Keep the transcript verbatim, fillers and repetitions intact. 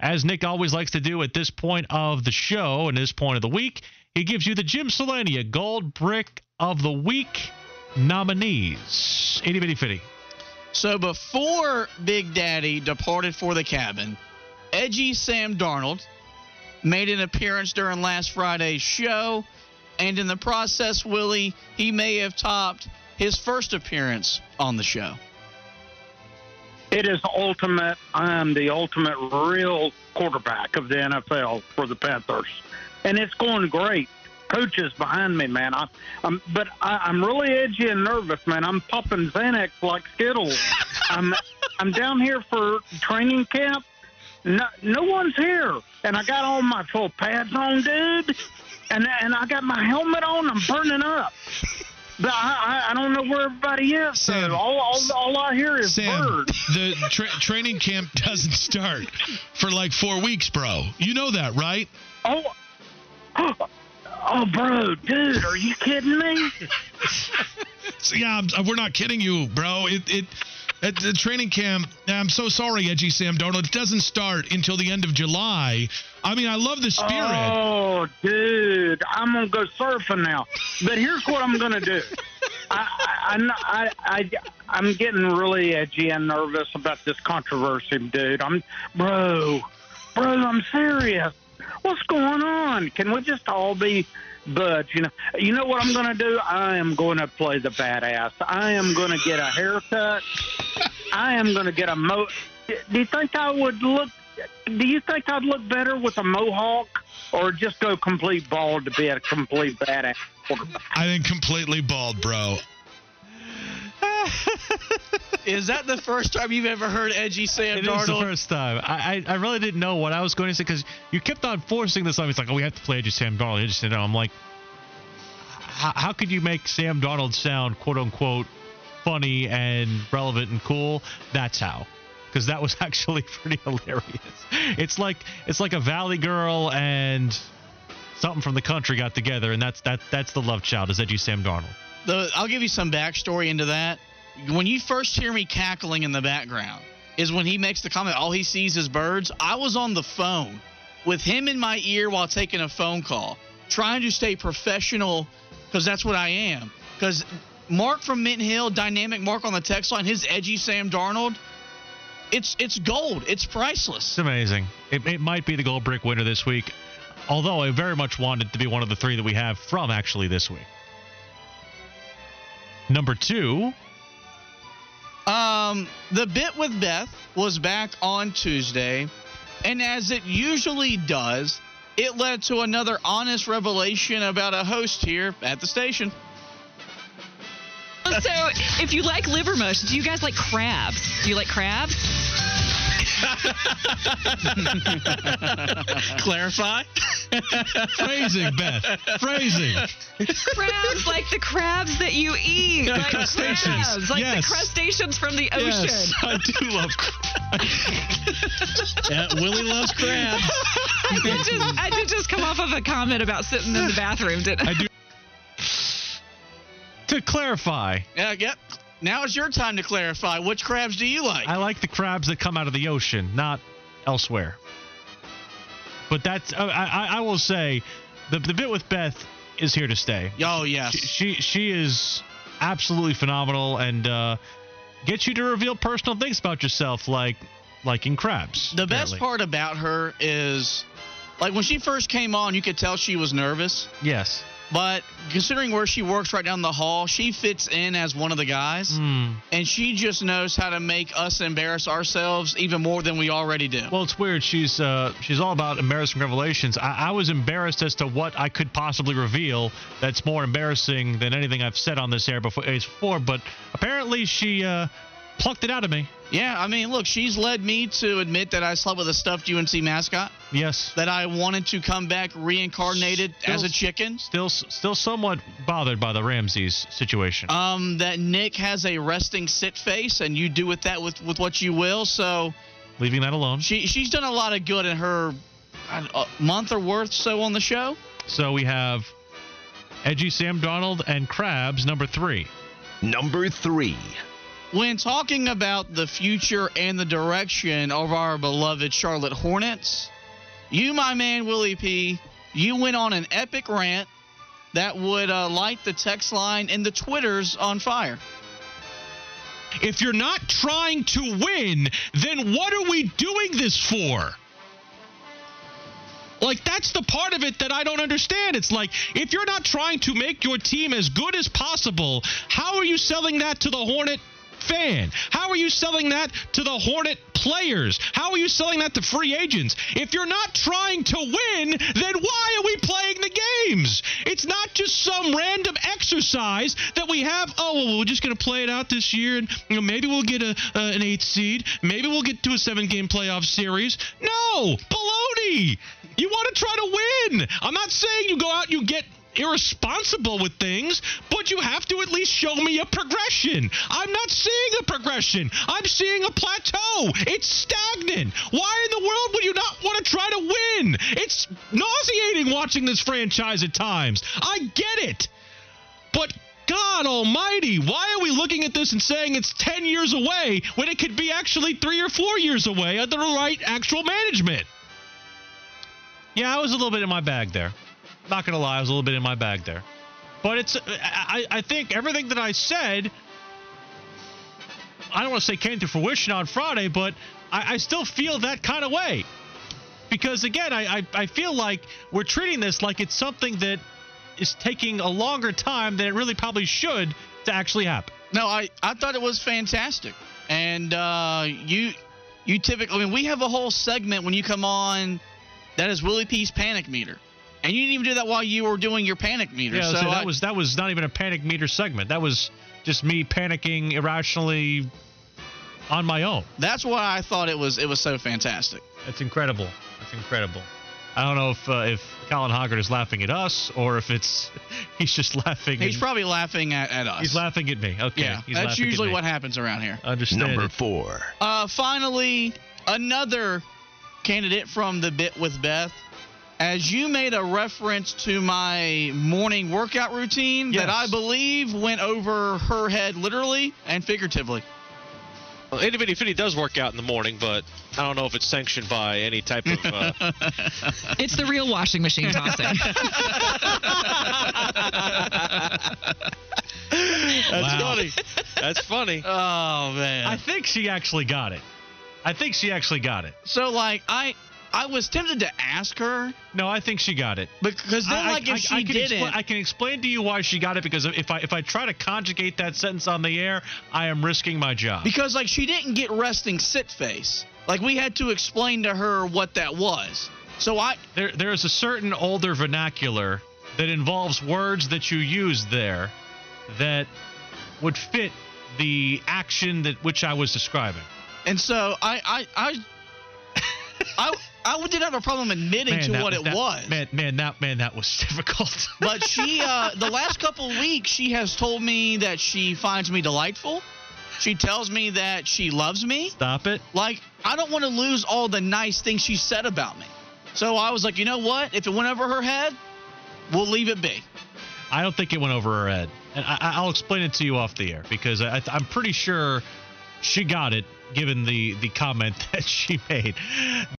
as Nick always likes to do at this point of the show and this point of the week, he gives you the Jim Selenia Gold Brick of the Week nominees. Itty bitty fitty. So before Big Daddy departed for the cabin, edgy Sam Darnold made an appearance during last Friday's show, and in the process, Willie, he may have topped his first appearance on the show. It is ultimate. I am the ultimate real quarterback of the N F L for the Panthers, and it's going great. Coaches behind me, man. I, I'm, but I, I'm really edgy and nervous, man. I'm popping Xanax like Skittles. I'm, I'm down here for training camp. No, no one's here, and I got all my full pads on, dude, and and I got my helmet on. I'm burning up. But I, I, I don't know where everybody is. Sam, so all, all, all I hear is Sam, birds. the tra- training camp doesn't start for like four weeks, bro. You know that, right? Oh, oh, oh, bro, dude, are you kidding me? So, yeah, I'm, we're not kidding you, bro. It it at the training camp. I'm so sorry, Edgy Sam Darnold. It doesn't start until the end of July. I mean, I love the spirit. Oh, dude, I'm gonna go surfing now. But here's what I'm gonna do. I, I, I, I, I'm getting really edgy and nervous about this controversy, dude. I'm, bro, bro, I'm serious. What's going on? Can we just all be buds? You know, you know what I'm gonna do? I am going to play the badass. I am gonna get a haircut. I am gonna get a mo. Do you think I would look? Do you think I'd look better with a mohawk, or just go complete bald to be a complete badass quarterback? I think completely bald, bro. Is that the first time you've ever heard edgy Sam It Darnold? is the first time. I, I I really didn't know what I was going to say because you kept on forcing this on me. It's like, oh, we have to play edgy Sam Darnold. Edgy Sam Darnold. I'm like, how, how could you make Sam Darnold sound quote unquote funny and relevant and cool? That's how. Because that was actually pretty hilarious. It's like it's like a Valley Girl and something from the country got together, and that's that that's the love child is edgy Sam Darnold. The, I'll give you some backstory into that. When you first hear me cackling in the background is when he makes the comment, all he sees is birds. I was on the phone with him in my ear while taking a phone call, trying to stay professional because that's what I am. Because Mark from Mint Hill, Dynamic Mark on the text line, his edgy Sam Darnold, it's it's gold. It's priceless. It's amazing. It, it might be the gold brick winner this week, although I very much wanted to be one of the three that we have from actually this week. Number two. Um, the bit with Beth was back on Tuesday, and as it usually does, it led to another honest revelation about a host here at the station. So, if you like liver mush, do you guys like crabs? Do you like crabs? Clarify. Phrasing, Beth. Phrasing. Crabs, like the crabs that you eat. The like crustaceans. crabs, like Yes. the crustaceans from the ocean. Yes, I do love crabs. Yeah, Willie loves crabs. I did just, I did just come off of a comment about sitting in the bathroom, didn't I? I do. To clarify, Yeah, yep. Now it's your time to clarify. Which crabs do you like? I like the crabs that come out of the ocean, not elsewhere. But that's, uh, I, I will say, the the bit with Beth is here to stay. Oh, yes. She she, she is absolutely phenomenal and uh, gets you to reveal personal things about yourself, like liking crabs. The best apparently. part about her is, like, when she first came on, you could tell she was nervous. Yes. But considering where she works right down the hall, she fits in as one of the guys. Mm. And she just knows how to make us embarrass ourselves even more than we already do. Well, it's weird. She's uh, she's all about embarrassing revelations. I, I was embarrassed as to what I could possibly reveal that's more embarrassing than anything I've said on this air before. before but apparently she uh, plucked it out of me. Yeah, I mean, look, she's led me to admit that I slept with a stuffed U N C mascot. Yes. That I wanted to come back reincarnated Still- as a chicken. Still, still somewhat bothered by the Ramses situation. Um, that Nick has a resting sit face, and you do with that with, with what you will. So Leaving that alone. she she's done a lot of good in her uh, a month or worth so on the show. So we have Edgy Sam Darnold and Krabs, number three. Number three. when talking about the future and the direction of our beloved Charlotte Hornets, you, my man, Willie P., you went on an epic rant that would uh, light the text line and the Twitters on fire. If you're not trying to win, then what are we doing this for? Like, that's the part of it that I don't understand. It's like, if you're not trying to make your team as good as possible, how are you selling that to the Hornet fan? How are you selling that to the Hornet players? How are you selling that to free agents? If you're not trying to win, then why are we playing the games? It's not just some random exercise that we have, oh, well, we're just going to play it out this year, and you know, maybe we'll get a, uh, an eighth seed. Maybe we'll get to a seven-game playoff series. No! Baloney! You want to try to win. I'm not saying you go out and you get irresponsible with things, but you have to at least show me a progression. I'm not seeing a progression. I'm seeing a plateau. It's stagnant. Why in the world would you not want to try to win? It's nauseating watching this franchise at times. I get it. But God almighty, why are we looking at this and saying it's ten years away when it could be actually three or four years away under the right actual management? Yeah, I was a little bit in my bag there. Not going to lie, I was a little bit in my bag there. But it's, I, I think everything that I said, I don't want to say came to fruition on Friday, but I, I still feel that kind of way. Because, again, I, I, I feel like we're treating this like it's something that is taking a longer time than it really probably should to actually happen. No, I, I thought it was fantastic. And uh, you, you typically, I mean, we have a whole segment when you come on that is Willie P's Panic Meter. And you didn't even do that while you were doing your panic meter. Yeah, so so that I, was that was not even a panic meter segment. That was just me panicking irrationally on my own. That's why I thought it was it was so fantastic. That's incredible. That's incredible. I don't know if uh, if Colin Hoggart is laughing at us or if it's he's just laughing. He's and, probably laughing at, at us. He's laughing at me. Okay. Yeah, he's that's laughing usually at me. what happens around here. Understand. Number it. four. Uh, finally, another candidate from the Bit with Beth. As you made a reference to my morning workout routine Yes. that I believe went over her head literally and figuratively. Well, Itty Bitty Fitty does work out in the morning, but I don't know if it's sanctioned by any type of... Uh... It's the real washing machine tossing. That's Wow. funny. That's funny. Oh, man. I think she actually got it. I think she actually got it. so, like, I I was tempted to ask her No, I think she got it. because then, I, like, I, if she I can didn't... expl- I can explain to you why she got it, because if I if I try to conjugate that sentence on the air, I am risking my job. Because, like, she didn't get resting sit face. Like, we had to explain to her what that was. So I... There there is a certain older vernacular that involves words that you use there that would fit the action that which I was describing. And so I... I... I... I, I didn't have a problem admitting Man, to that what was- it that- was. Man, man, that man, that was difficult. But she, uh, the last couple of weeks, she has told me that she finds me delightful. She tells me that she loves me. Stop it. Like, I don't want to lose all the nice things she said about me. So I was like, you know what? If it went over her head, we'll leave it be. I don't think it went over her head, and I, I'll explain it to you off the air because I, I'm pretty sure she got it, given the the comment that she made.